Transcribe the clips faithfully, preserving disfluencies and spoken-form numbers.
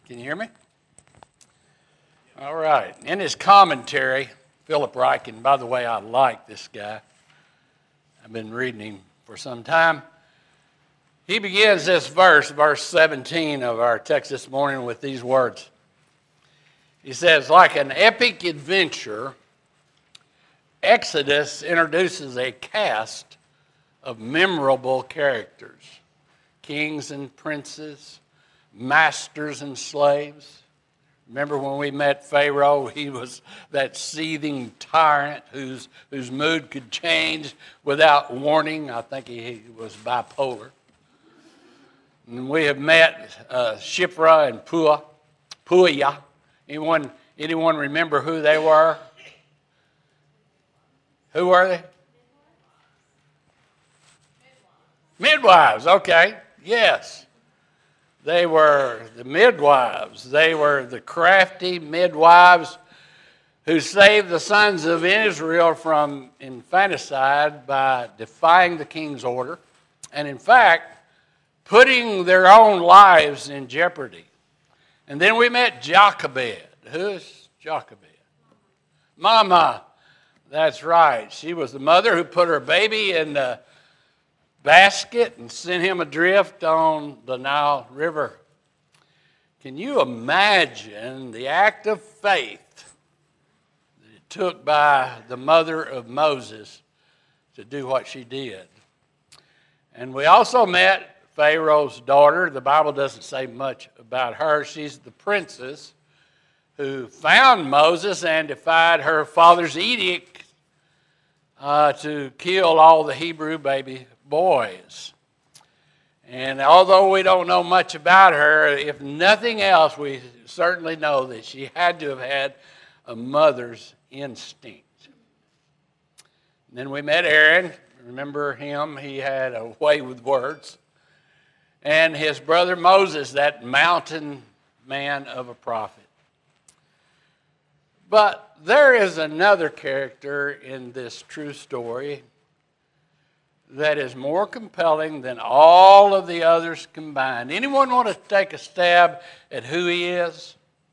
Can you hear me? All right. In his commentary, Philip Ryken, by the way, I like this guy. I've been reading him for some time. He begins this verse, verse seventeen of our text this morning, with these words. He says, like an epic adventure, Exodus introduces a cast of memorable characters, kings and princes, masters and slaves. Remember when we met Pharaoh, he was that seething tyrant whose, whose mood could change without warning. I think he, he was bipolar. And we have met uh, Shiphrah and Puah, Puah. Anyone, anyone remember who they were? Who were they? Midwives, okay, yes. They were the midwives. They were the crafty midwives who saved the sons of Israel from infanticide by defying the king's order and, in fact, putting their own lives in jeopardy. And then we met Jochebed. Who's Jochebed? Mama. That's right. She was the mother who put her baby in the basket and sent him adrift on the Nile River. Can you imagine the act of faith that it took by the mother of Moses to do what she did? And we also met Pharaoh's daughter. The Bible doesn't say much about her. She's the princess who found Moses and defied her father's edict uh, to kill all the Hebrew baby boys. And although we don't know much about her, if nothing else, we certainly know that she had to have had a mother's instinct. And then we met Aaron. Remember him? He had a way with words. And his brother Moses, that mountain man of a prophet. But there is another character in this true story that is more compelling than all of the others combined. Anyone want to take a stab at who he is?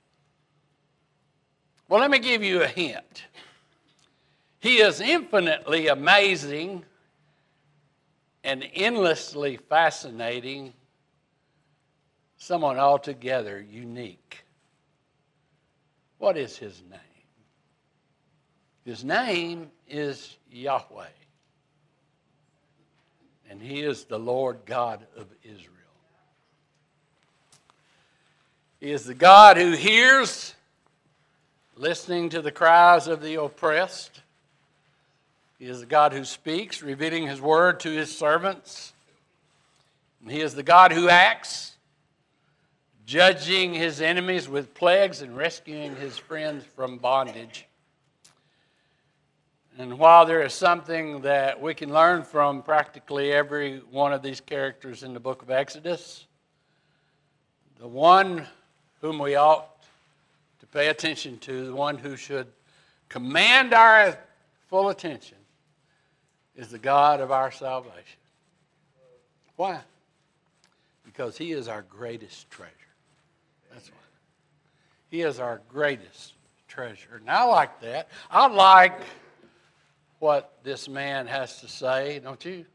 Well, let me give you a hint. He is infinitely amazing and endlessly fascinating, someone altogether unique. What is his name? His name is Yahweh. And he is the Lord God of Israel. He is the God who hears, listening to the cries of the oppressed. He is the God who speaks, revealing his word to his servants. And he is the God who acts, judging his enemies with plagues and rescuing his friends from bondage. And while there is something that we can learn from practically every one of these characters in the book of Exodus, the one whom we ought to pay attention to, the one who should command our full attention, is the God of our salvation. Why? Because he is our greatest treasure. That's why. He is our greatest treasure. And I like that. I like what this man has to say, don't you?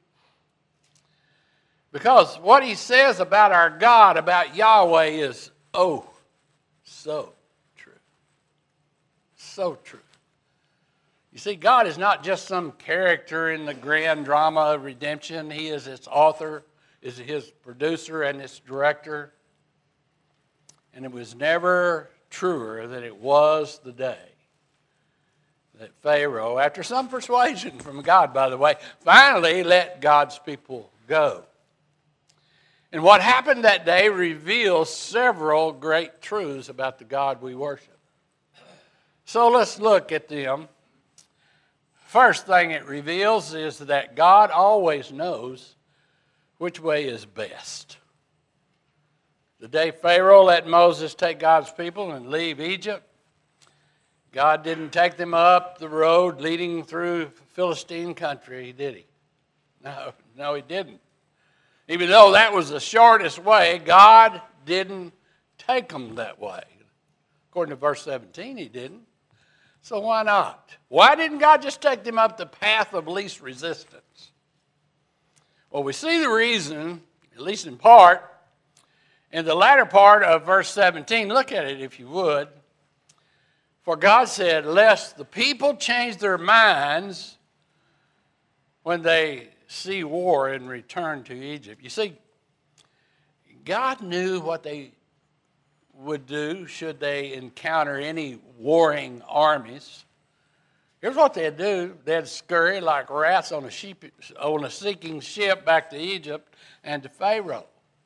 Because what he says about our God, about Yahweh, is, oh, so true. So true. You see, God is not just some character in the grand drama of redemption. He is its author, is his producer, and its director. And it was never truer than it was the day that Pharaoh, after some persuasion from God, by the way, finally let God's people go. And what happened that day reveals several great truths about the God we worship. So let's look at them. First thing it reveals is that God always knows which way is best. The day Pharaoh let Moses take God's people and leave Egypt, God didn't take them up the road leading through Philistine country, did he? No, no, he didn't. Even though that was the shortest way, God didn't take them that way. According to verse seventeen, he didn't. So why not? Why didn't God just take them up the path of least resistance? Well, we see the reason, at least in part, in the latter part of verse seventeen. Look at it if you would. For God said, lest the people change their minds when they see war and return to Egypt. You see, God knew what they would do should they encounter any warring armies. Here's what they'd do. They'd scurry like rats on a, sheep, on a sinking ship back to Egypt and to Pharaoh.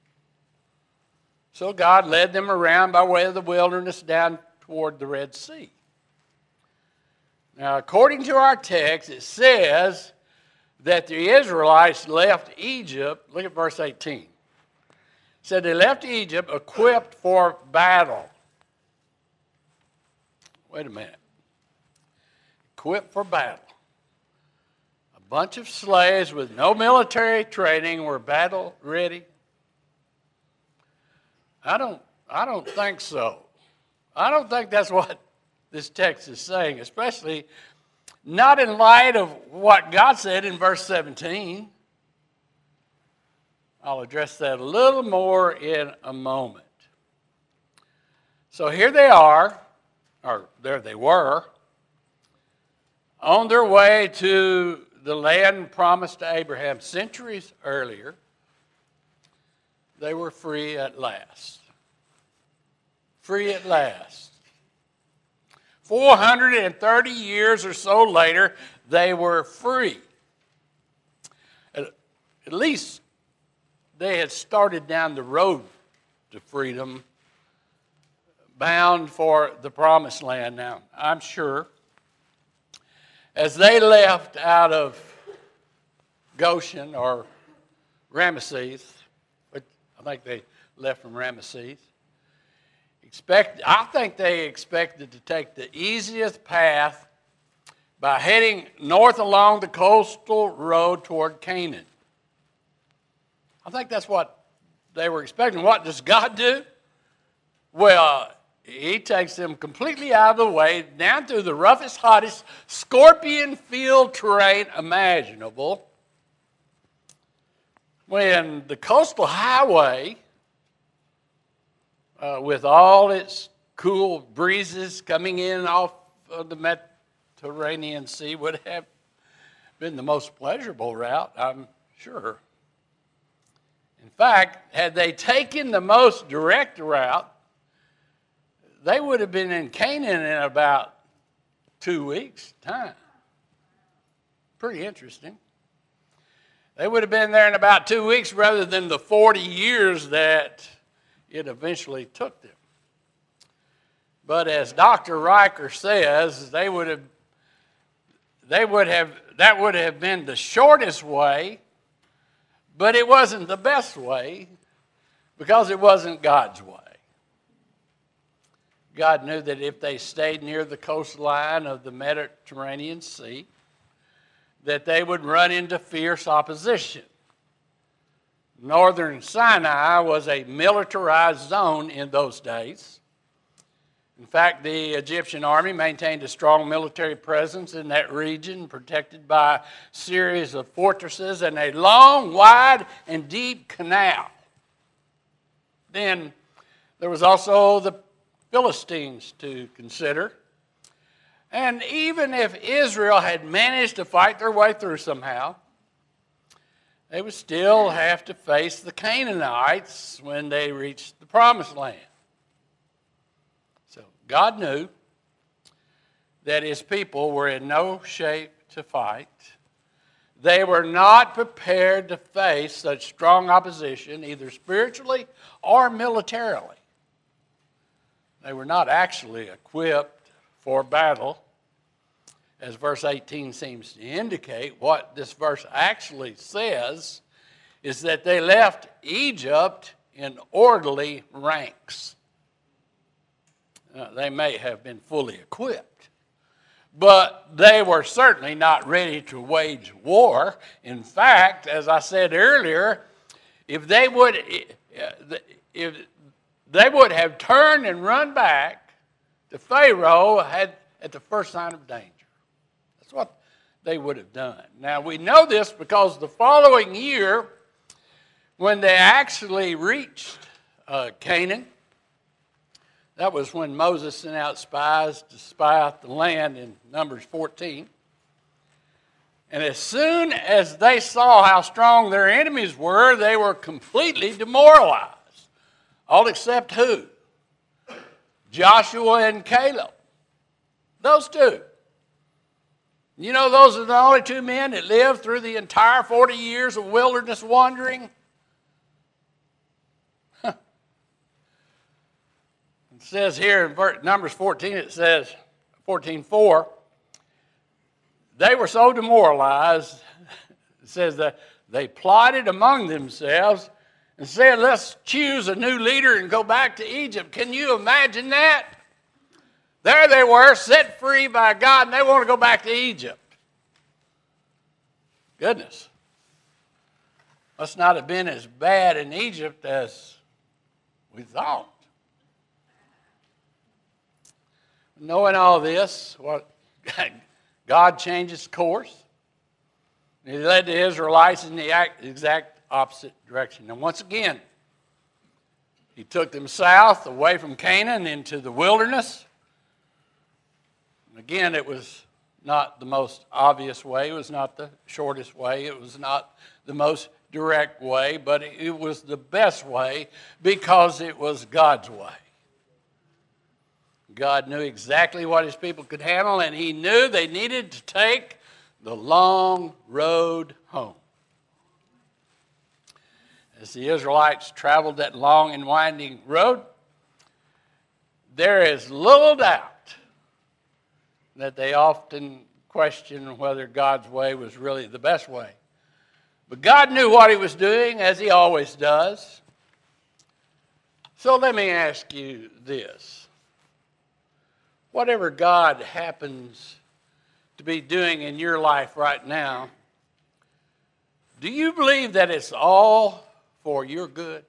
So God led them around by way of the wilderness down toward the Red Sea. Now, according to our text, it says that the Israelites left Egypt. Look at verse eighteen. It said they left Egypt equipped for battle. Wait a minute. Equipped for battle. A bunch of slaves with no military training were battle ready. I don't, I don't think so. I don't think that's what this text is saying, especially not in light of what God said in verse seventeen. I'll address that a little more in a moment. So here they are, or there they were, on their way to the land promised to Abraham centuries earlier. They were free at last. Free at last. four hundred thirty years or so later, they were free. At, at least they had started down the road to freedom, bound for the promised land. Now, I'm sure as they left out of Goshen or Ramesses, but I think they left from Ramesses, expect, I think they expected to take the easiest path by heading north along the coastal road toward Canaan. I think that's what they were expecting. What does God do? Well, he takes them completely out of the way, down through the roughest, hottest, scorpion-filled terrain imaginable. When the coastal highway, uh, with all its cool breezes coming in off of the Mediterranean Sea, would have been the most pleasurable route, I'm sure. In fact, had they taken the most direct route, they would have been in Canaan in about two weeks' time. Pretty interesting. They would have been there in about two weeks rather than the forty years that it eventually took them. But as Doctor Riker says, they would have, they would have, that would have been the shortest way, but it wasn't the best way because it wasn't God's way. God knew that if they stayed near the coastline of the Mediterranean Sea, that they would run into fierce opposition. Northern Sinai was a militarized zone in those days. In fact, the Egyptian army maintained a strong military presence in that region, protected by a series of fortresses and a long, wide, and deep canal. Then there was also the Philistines to consider. And even if Israel had managed to fight their way through somehow, they would still have to face the Canaanites when they reached the Promised Land. So God knew that his people were in no shape to fight. They were not prepared to face such strong opposition, either spiritually or militarily. They were not actually equipped for battle, as verse eighteen seems to indicate. What this verse actually says is that they left Egypt in orderly ranks. Uh, they may have been fully equipped, but they were certainly not ready to wage war. In fact, as I said earlier, if they would, if they would have turned and run back to Pharaoh had, at the first sign of danger. That's what they would have done. Now, we know this because the following year, when they actually reached uh, Canaan, that was when Moses sent out spies to spy out the land in Numbers fourteen. And as soon as they saw how strong their enemies were, they were completely demoralized. All except who? Joshua and Caleb. Those two. You know, those are the only two men that lived through the entire forty years of wilderness wandering. It says here in Numbers fourteen, it says, fourteen four, they were so demoralized, it says that they plotted among themselves and said, let's choose a new leader and go back to Egypt. Can you imagine that? There they were, set free by God, and they want to go back to Egypt. Goodness. Must not have been as bad in Egypt as we thought. Knowing all this, what God changes course. He led the Israelites in the exact opposite direction. And once again, he took them south, away from Canaan, into the wilderness. Again, it was not the most obvious way. It was not the shortest way. It was not the most direct way, but it was the best way because it was God's way. God knew exactly what his people could handle, and he knew they needed to take the long road home. As the Israelites traveled that long and winding road, there is little doubt that they often questioned whether God's way was really the best way. But God knew what he was doing, as he always does. So let me ask you this. Whatever God happens to be doing in your life right now, do you believe that it's all for your good?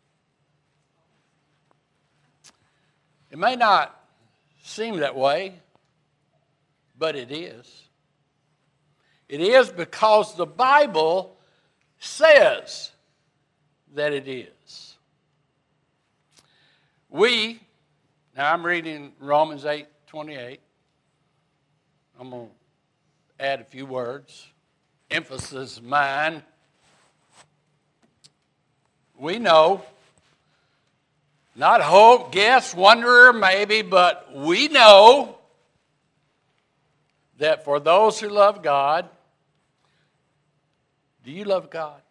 It may not seem that way, but it is. It is because the Bible says that it is. We, now I'm reading Romans eight twenty-eight. I'm going to add a few words. Emphasis mine. We know, not hope, guess, wonder, maybe, but we know that for those who love God, do you love God?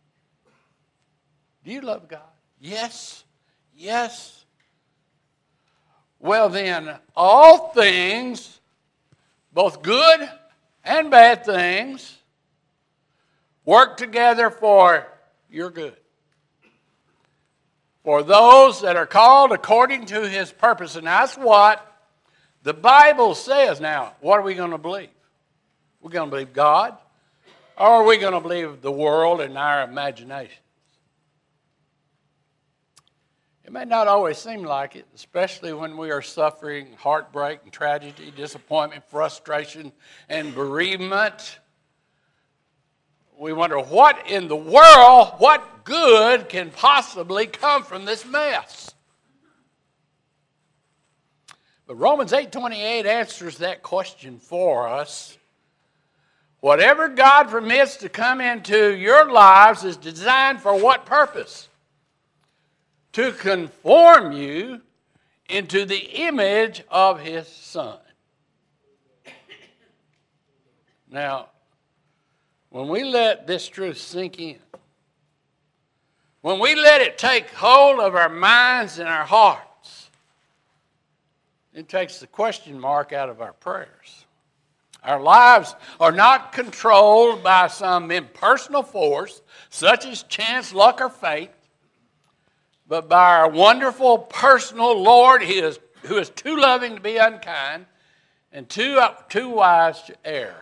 Do you love God? Yes. Yes. Well then, all things, both good and bad things, work together for your good. For those that are called according to his purpose. And that's what the Bible says. Now, what are we going to believe? We're going to believe God, or are we going to believe the world and our imaginations? It may not always seem like it, especially when we are suffering heartbreak and tragedy, disappointment, frustration, and bereavement. We wonder, what in the world, what good can possibly come from this mess? But Romans eight twenty-eight answers that question for us. Whatever God permits to come into your lives is designed for what purpose? To conform you into the image of his Son. Now, when we let this truth sink in, when we let it take hold of our minds and our hearts, it takes the question mark out of our prayers. Our lives are not controlled by some impersonal force, such as chance, luck, or fate, but by our wonderful personal Lord, he is, who is too loving to be unkind and too, too wise to err.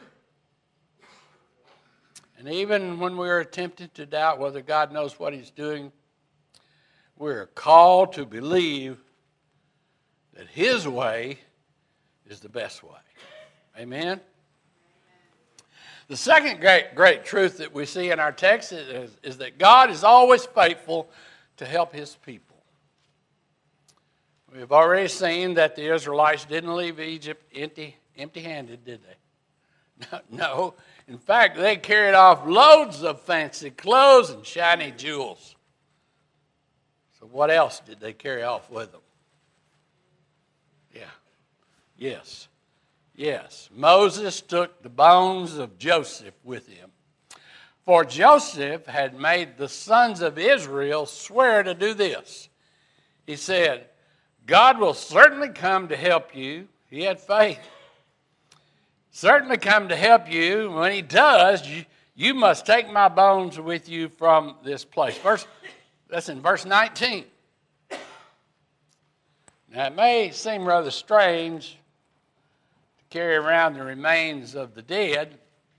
And even when we are tempted to doubt whether God knows what he's doing, we're called to believe that his way is the best way. Amen? The second great, great truth that we see in our text is, is that God is always faithful to help his people. We've already seen that the Israelites didn't leave Egypt empty, empty-handed, did they? No, no. In fact, they carried off loads of fancy clothes and shiny jewels. So what else did they carry off with them? Yeah. Yes. Yes. Moses took the bones of Joseph with him. For Joseph had made the sons of Israel swear to do this. He said, God will certainly come to help you. He had faith. Certainly come to help you. When he does, you, you must take my bones with you from this place. Verse, that's in verse nineteen. Now, it may seem rather strange to carry around the remains of the dead.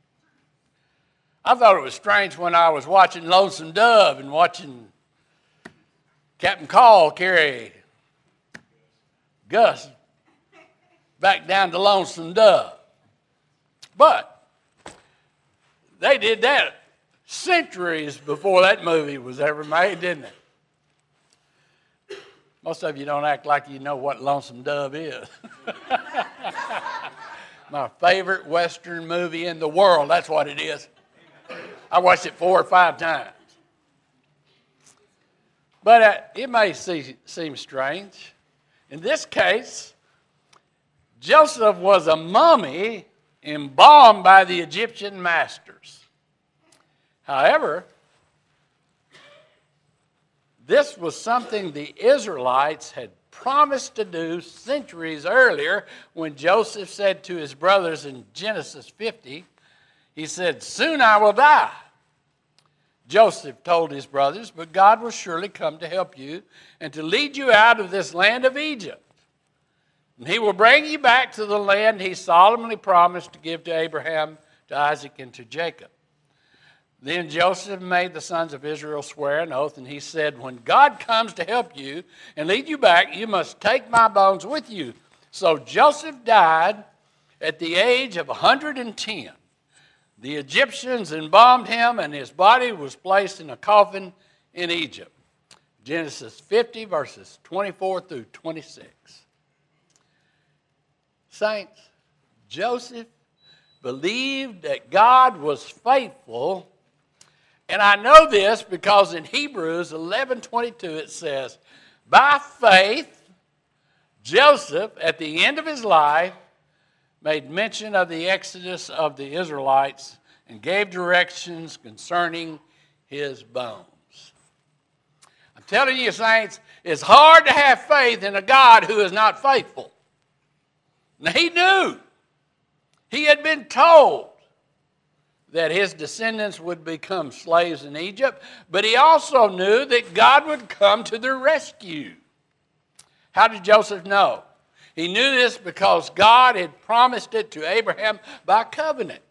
I thought it was strange when I was watching Lonesome Dove and watching Captain Call carry Gus back down to Lonesome Dove. But they did that centuries before that movie was ever made, didn't it? Most of you don't act like you know what Lonesome Dove is. My favorite Western movie in the world, that's what it is. I watched it four or five times. But uh, it may see, seem strange. In this case, Joseph was a mummy embalmed by the Egyptian masters. However, this was something the Israelites had promised to do centuries earlier when Joseph said to his brothers in Genesis fifty, he said, soon I will die. Joseph told his brothers, but God will surely come to help you and to lead you out of this land of Egypt. And he will bring you back to the land he solemnly promised to give to Abraham, to Isaac, and to Jacob. Then Joseph made the sons of Israel swear an oath, and he said, when God comes to help you and lead you back, you must take my bones with you. So Joseph died at the age of one hundred ten. The Egyptians embalmed him, and his body was placed in a coffin in Egypt. Genesis fifty, verses twenty-four through twenty-six. Saints, Joseph believed that God was faithful, and I know this because in Hebrews eleven twenty-two it says, by faith, Joseph, at the end of his life, made mention of the exodus of the Israelites and gave directions concerning his bones. I'm telling you, saints, it's hard to have faith in a God who is not faithful. Now, he knew. He had been told that his descendants would become slaves in Egypt, but he also knew that God would come to their rescue. How did Joseph know? He knew this because God had promised it to Abraham by covenant.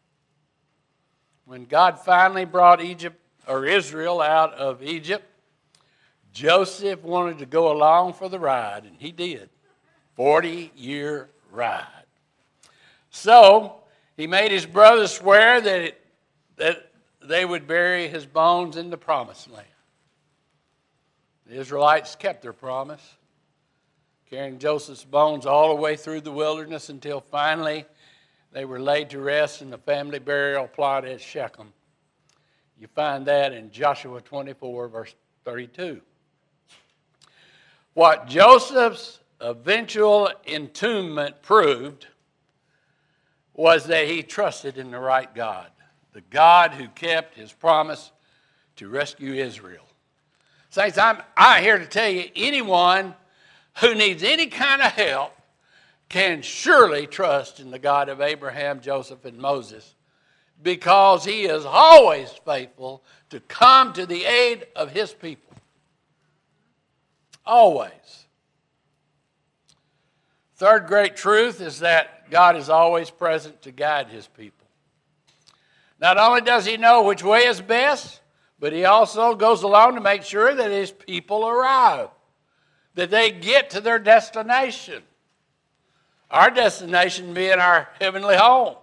When God finally brought Egypt or Israel out of Egypt, Joseph wanted to go along for the ride, and he did. forty-year ride. So he made his brothers swear that, it, that they would bury his bones in the promised land. The Israelites kept their promise, carrying Joseph's bones all the way through the wilderness until finally they were laid to rest in the family burial plot at Shechem. You find that in Joshua twenty-four, verse thirty-two. What Joseph's eventual entombment proved was that he trusted in the right God, the God who kept his promise to rescue Israel. Saints, I'm, I'm here to tell you, anyone who needs any kind of help can surely trust in the God of Abraham, Joseph, and Moses, because he is always faithful to come to the aid of his people. Always. Third great truth is that God is always present to guide his people. Not only does he know which way is best, but he also goes along to make sure that his people arrive, that they get to their destination. Our destination being our heavenly home.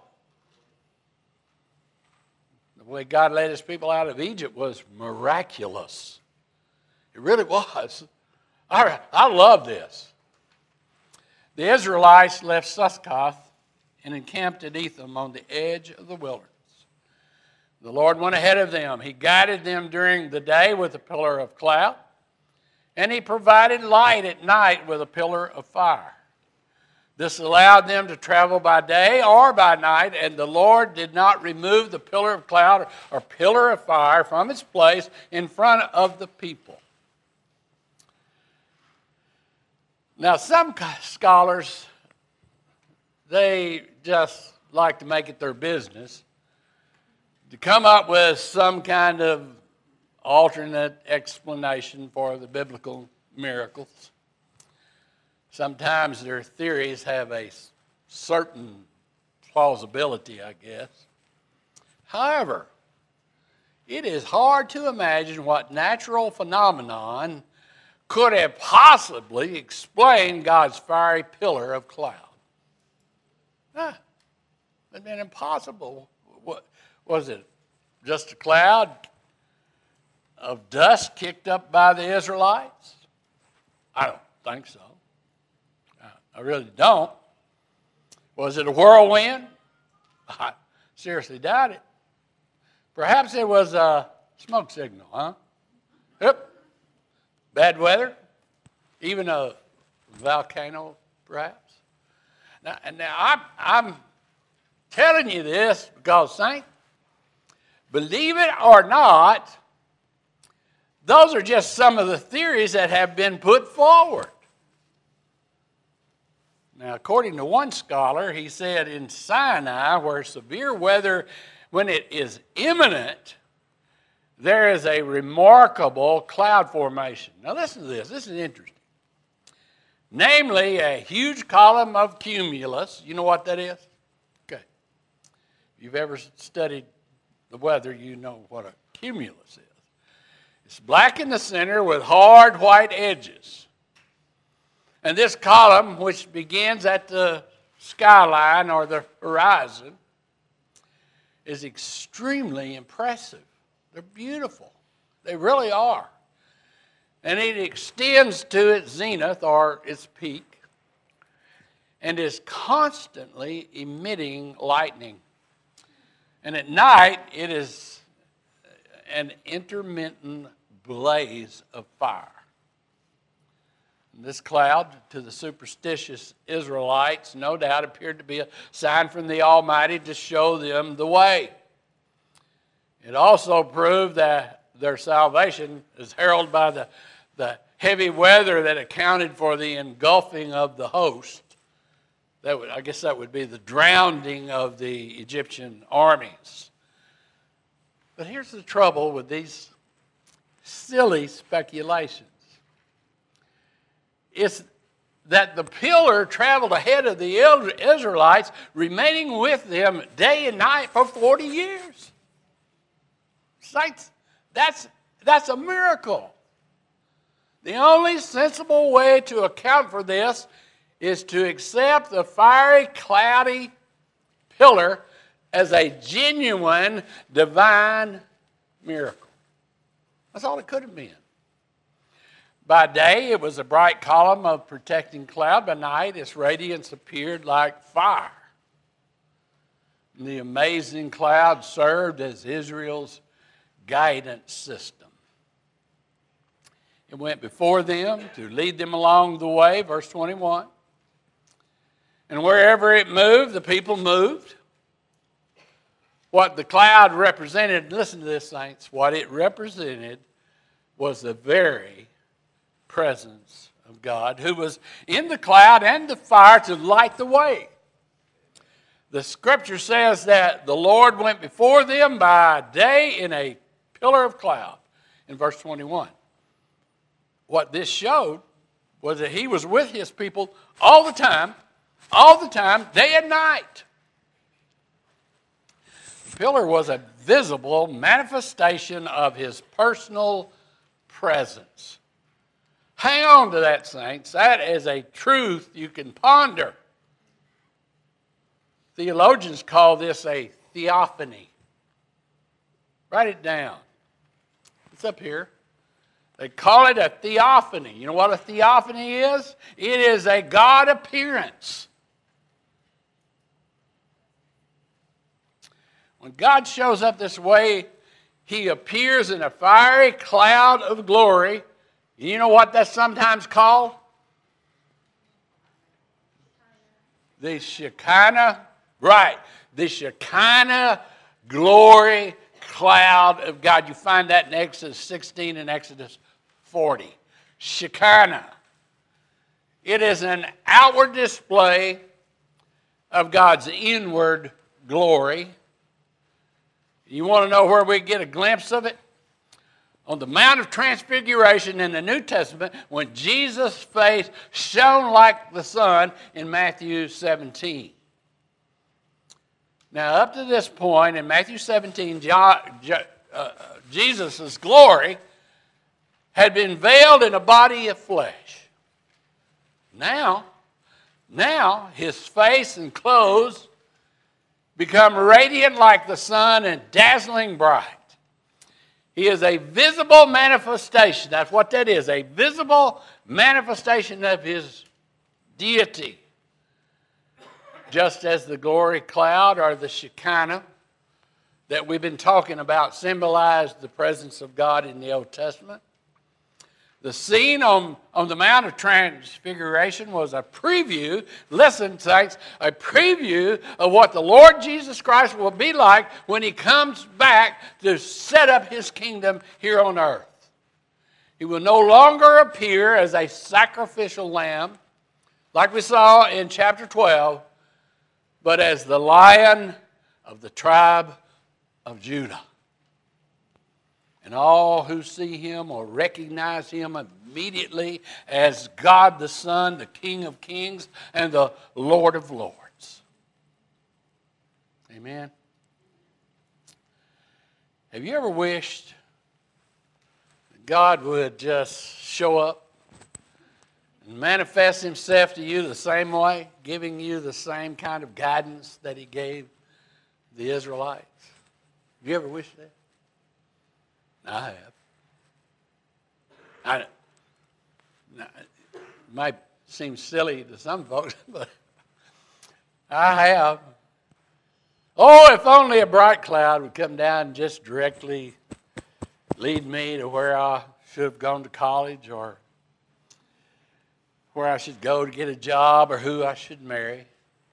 The way God led his people out of Egypt was miraculous. It really was. I, I love this. The Israelites left Succoth and encamped at Etham on the edge of the wilderness. The Lord went ahead of them. He guided them during the day with a pillar of cloud, and he provided light at night with a pillar of fire. This allowed them to travel by day or by night, and the Lord did not remove the pillar of cloud or pillar of fire from its place in front of the people. Now, some scholars, they just like to make it their business to come up with some kind of alternate explanation for the biblical miracles. Sometimes their theories have a certain plausibility, I guess. However, it is hard to imagine what natural phenomenon could have possibly explained God's fiery pillar of cloud. Ah, it would have been impossible. What was it? Just a cloud of dust kicked up by the Israelites? I don't think so. I really don't. Was it a whirlwind? I seriously doubt it. Perhaps it was a smoke signal, huh? Yep. Bad weather? Even a volcano, perhaps? Now, now I'm, I'm telling you this because, Saint, believe it or not, those are just some of the theories that have been put forward. Now, according to one scholar, he said in Sinai, where severe weather, when it is imminent, there is a remarkable cloud formation. Now, listen to this. This is interesting. Namely, a huge column of cumulus. You know what that is? Okay. If you've ever studied the weather, you know what a cumulus is. It's black in the center with hard white edges. And this column, which begins at the skyline or the horizon, is extremely impressive. They're beautiful. They really are. And it extends to its zenith or its peak and is constantly emitting lightning. And at night, it is an intermittent blaze of fire. This cloud, to the superstitious Israelites, no doubt appeared to be a sign from the Almighty to show them the way. It also proved that their salvation is heralded by the, the heavy weather that accounted for the engulfing of the host. That would, I guess that would be the drowning of the Egyptian armies. But here's the trouble with these silly speculations. It's that the pillar traveled ahead of the Israelites, remaining with them day and night for forty years. Saints, that's, that's a miracle. The only sensible way to account for this is to accept the fiery, cloudy pillar as a genuine divine miracle. That's all it could have been. By day, it was a bright column of protecting cloud. By night, its radiance appeared like fire. And the amazing cloud served as Israel's guidance system. It went before them to lead them along the way, verse twenty-one. And wherever it moved, the people moved. What the cloud represented, listen to this, saints, what it represented was the very presence of God, who was in the cloud and the fire to light the way. The scripture says that the Lord went before them by day in a pillar of cloud, in verse twenty-one. What this showed was that he was with his people all the time, all the time, day and night. The pillar was a visible manifestation of his personal presence. Hang on to that, saints. That is a truth you can ponder. Theologians call this a theophany. Write it down. It's up here. They call it a theophany. You know what a theophany is? It is a God appearance. When God shows up this way, he appears in a fiery cloud of glory. You know what that's sometimes called? The Shekinah, right, the Shekinah glory cloud of God. You find that in Exodus sixteen and Exodus forty. Shekinah. It is an outward display of God's inward glory. You want to know where we get a glimpse of it? On the Mount of Transfiguration in the New Testament, when Jesus' face shone like the sun in Matthew seventeen. Now, up to this point in Matthew seventeen, Jesus' glory had been veiled in a body of flesh. Now, now his face and clothes become radiant like the sun and dazzling bright. He is a visible manifestation. That's what that is, a visible manifestation of his deity. Just as the glory cloud or the Shekinah that we've been talking about symbolized the presence of God in the Old Testament. The scene on, on the Mount of Transfiguration was a preview, listen, saints, a preview of what the Lord Jesus Christ will be like when he comes back to set up his kingdom here on earth. He will no longer appear as a sacrificial lamb, like we saw in chapter twelve, but as the Lion of the tribe of Judah. And all who see him will recognize him immediately as God the Son, the King of Kings, and the Lord of Lords. Amen. Have you ever wished that God would just show up and manifest himself to you the same way, giving you the same kind of guidance that he gave the Israelites? Have you ever wished that? I have. I, it might seem silly to some folks, but I have. Oh, if only a bright cloud would come down and just directly lead me to where I should have gone to college, or where I should go to get a job, or who I should marry.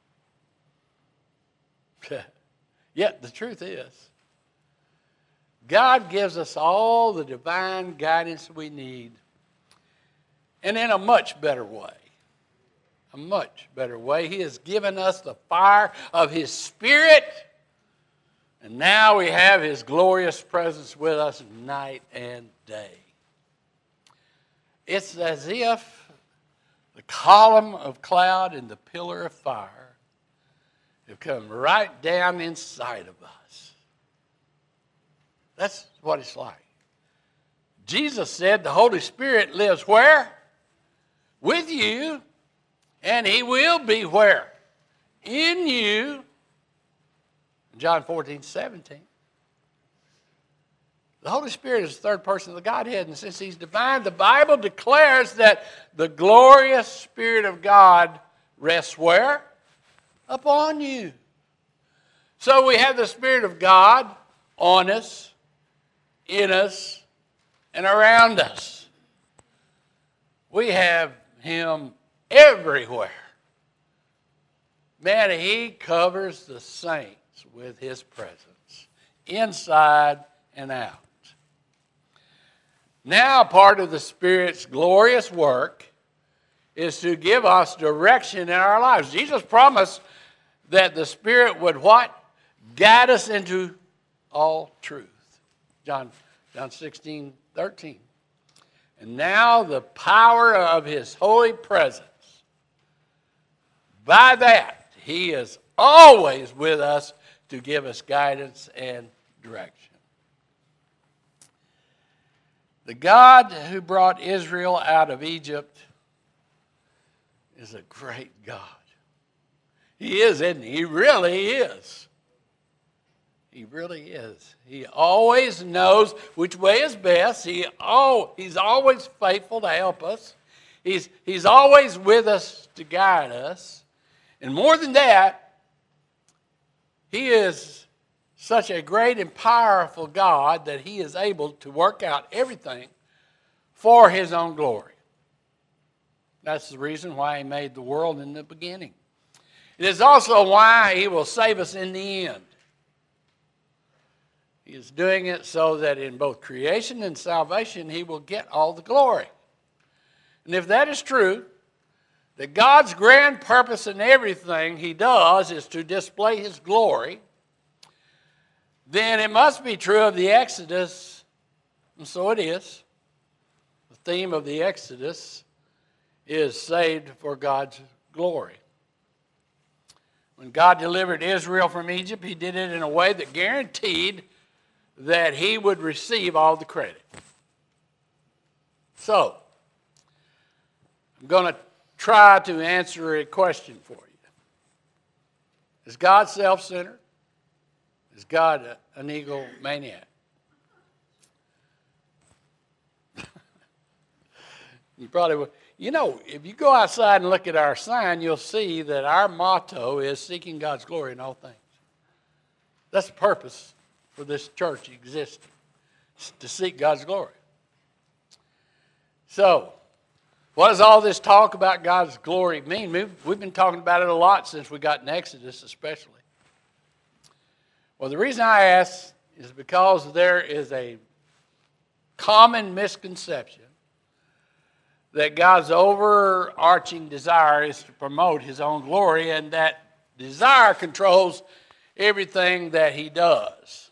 Yet the truth is, God gives us all the divine guidance we need, and in a much better way. A much better way. He has given us the fire of his Spirit, and now we have his glorious presence with us night and day. It's as if the column of cloud and the pillar of fire have come right down inside of us. That's what it's like. Jesus said the Holy Spirit lives where? With you. And he will be where? In you. John fourteen, seventeen. The Holy Spirit is the third person of the Godhead. And since he's divine, the Bible declares that the glorious Spirit of God rests where? Upon you. So we have the Spirit of God on us, in us, and around us. We have him everywhere. Man, he covers the saints with his presence, inside and out. Now, part of the Spirit's glorious work is to give us direction in our lives. Jesus promised that the Spirit would what? Guide us into all truth. John, John sixteen, thirteen. And now the power of his holy presence. By that, he is always with us to give us guidance and direction. The God who brought Israel out of Egypt is a great God. He is, isn't he? He really is. He really is. He always knows which way is best. He oh, he's always faithful to help us. He's, he's always with us to guide us. And more than that, he is such a great and powerful God that he is able to work out everything for his own glory. That's the reason why he made the world in the beginning. It is also why he will save us in the end. He is doing it so that in both creation and salvation, he will get all the glory. And if that is true, that God's grand purpose in everything he does is to display his glory, then it must be true of the Exodus, and so it is. The theme of the Exodus is saved for God's glory. When God delivered Israel from Egypt, he did it in a way that guaranteed that he would receive all the credit. So, I'm going to try to answer a question for you. Is God self-centered? Is God an egomaniac? You probably would. You know, if you go outside and look at our sign, you'll see that our motto is seeking God's glory in all things. That's the purpose for this church existing, to seek God's glory. So, what does all this talk about God's glory mean? We've, we've been talking about it a lot since we got in Exodus especially. Well, the reason I ask is because there is a common misconception that God's overarching desire is to promote his own glory, and that desire controls everything that he does.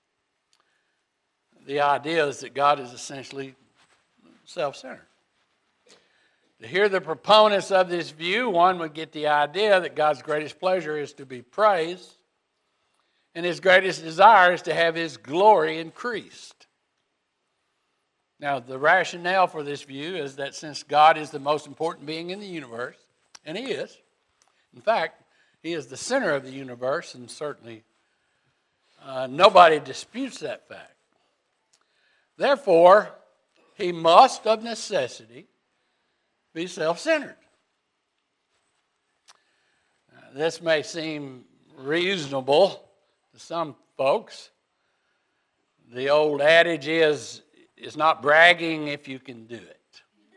The idea is that God is essentially self-centered. To hear the proponents of this view, one would get the idea that God's greatest pleasure is to be praised, and his greatest desire is to have his glory increased. Now, the rationale for this view is that since God is the most important being in the universe, and he is, in fact, he is the center of the universe, and certainly uh, nobody disputes that fact. Therefore, he must, of necessity, be self-centered. Uh, this may seem reasonable to some folks. The old adage is, it's not bragging if you can do it.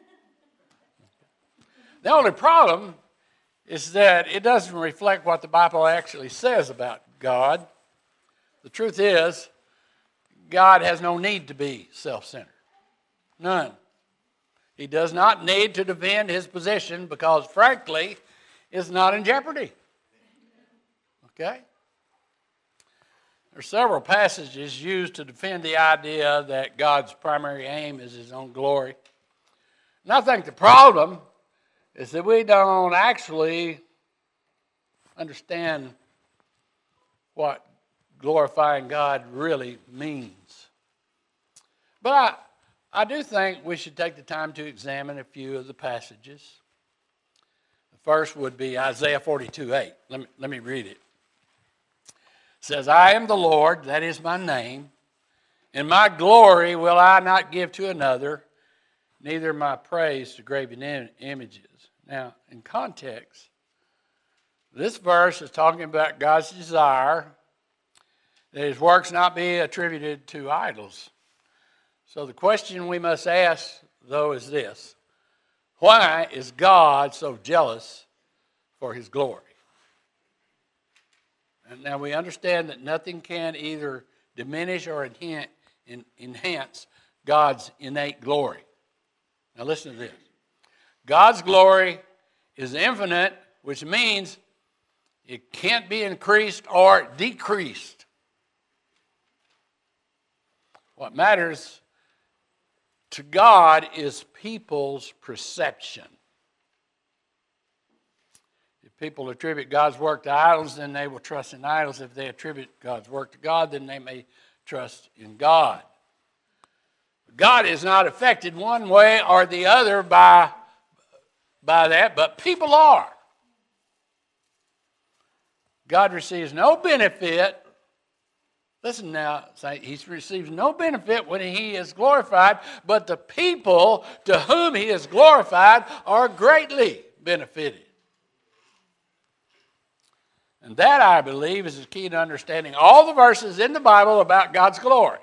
The only problem is that it doesn't reflect what the Bible actually says about God. The truth is, God has no need to be self-centered. None. He does not need to defend his position because, frankly, it's not in jeopardy. Okay? There are several passages used to defend the idea that God's primary aim is his own glory. And I think the problem is that we don't actually understand what glorifying God really means. But I, I do think we should take the time to examine a few of the passages. The first would be Isaiah forty-two eight. Let me, let me read it. It says, I am the Lord, that is my name, and my glory will I not give to another, neither my praise to graven im- images. Now, in context, this verse is talking about God's desire that his works not be attributed to idols. So the question we must ask, though, is this. Why is God so jealous for his glory? And now we understand that nothing can either diminish or enhance God's innate glory. Now listen to this. God's glory is infinite, which means it can't be increased or decreased. What matters to God is people's perception. If people attribute God's work to idols, then they will trust in idols. If they attribute God's work to God, then they may trust in God. God is not affected one way or the other by, by that, but people are. God receives no benefit. Listen now, he receives no benefit when he is glorified, but the people to whom he is glorified are greatly benefited. And that, I believe, is the key to understanding all the verses in the Bible about God's glory.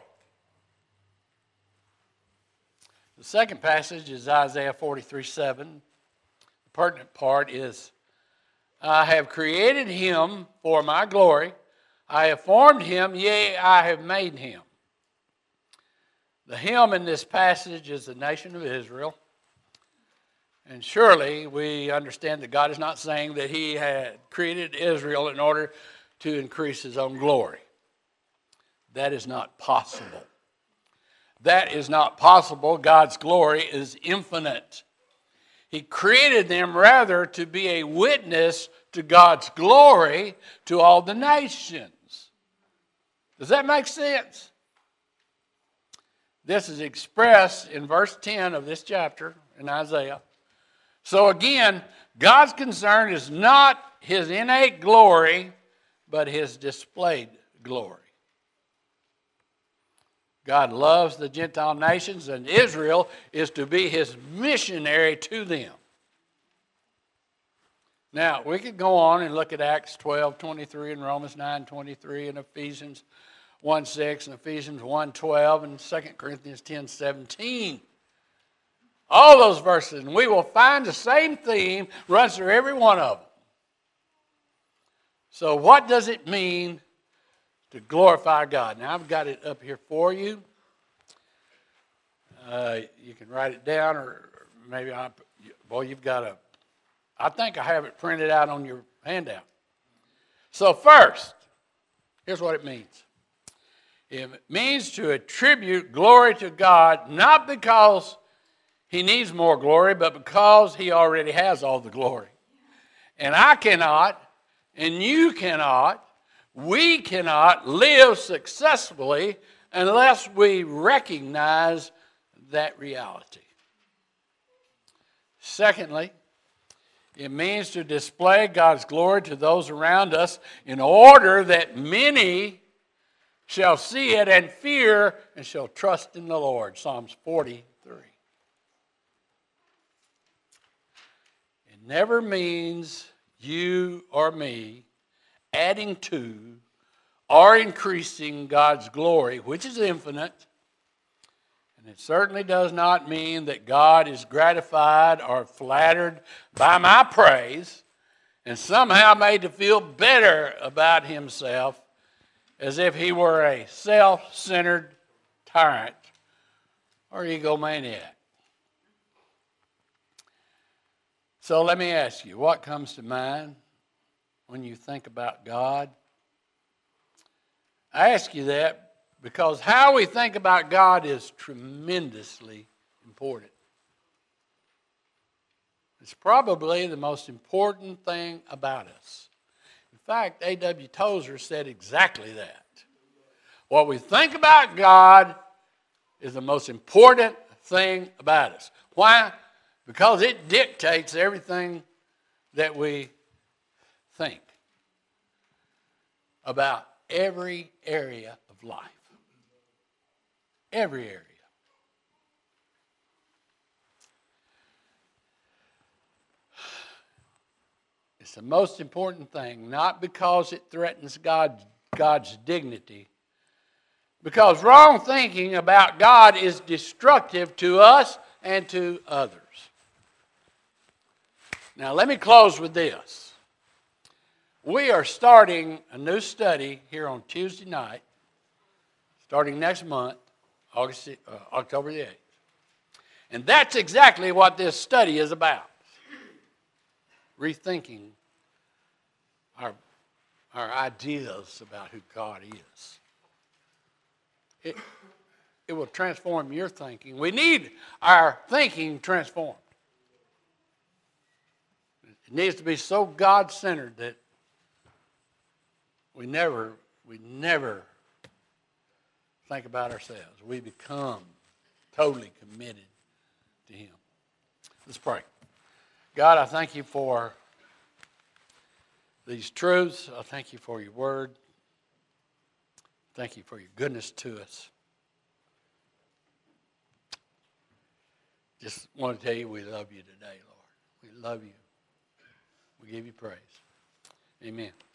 The second passage is Isaiah forty-three seven. The pertinent part is, I have created him for my glory. I have formed him, yea, I have made him. The him in this passage is the nation of Israel. And surely we understand that God is not saying that he had created Israel in order to increase his own glory. That is not possible. That is not possible. God's glory is infinite. He created them rather to be a witness to God's glory to all the nations. Does that make sense? This is expressed in verse ten of this chapter in Isaiah. So again, God's concern is not his innate glory, but his displayed glory. God loves the Gentile nations, and Israel is to be his missionary to them. Now, we could go on and look at Acts twelve twenty-three and Romans nine twenty-three and Ephesians one six and Ephesians one twelve and Second Corinthians ten seventeen. All those verses, and we will find the same theme runs through every one of them. So what does it mean to glorify God? Now, I've got it up here for you. Uh, you can write it down, or maybe I, boy, you've got a, I think I have it printed out on your handout. So first, here's what it means. It means to attribute glory to God, not because he needs more glory, but because he already has all the glory. And I cannot, and you cannot, we cannot live successfully unless we recognize that reality. Secondly, it means to display God's glory to those around us in order that many shall see it and fear and shall trust in the Lord. Psalms forty-three. It never means you or me adding to or increasing God's glory, which is infinite. And it certainly does not mean that God is gratified or flattered by my praise and somehow made to feel better about himself as if he were a self-centered tyrant or egomaniac. So let me ask you, what comes to mind when you think about God? I ask you that because how we think about God is tremendously important. It's probably the most important thing about us. In fact, A W Tozer said exactly that. What we think about God is the most important thing about us. Why? Because it dictates everything that we think about every area of life. Every area. It's the most important thing, not because it threatens God, God's dignity, because wrong thinking about God is destructive to us and to others. Now, let me close with this. We are starting a new study here on Tuesday night, starting next month, August, uh, October the eighth. And that's exactly what this study is about. Rethinking our, our ideas about who God is. It, it will transform your thinking. We need our thinking transformed. It needs to be so God-centered that we never, we never think about ourselves. We become totally committed to Him. Let's pray. God, I thank you for these truths. I thank you for your word. Thank you for your goodness to us. Just want to tell you we love you today, Lord. We love you. We give you praise. Amen.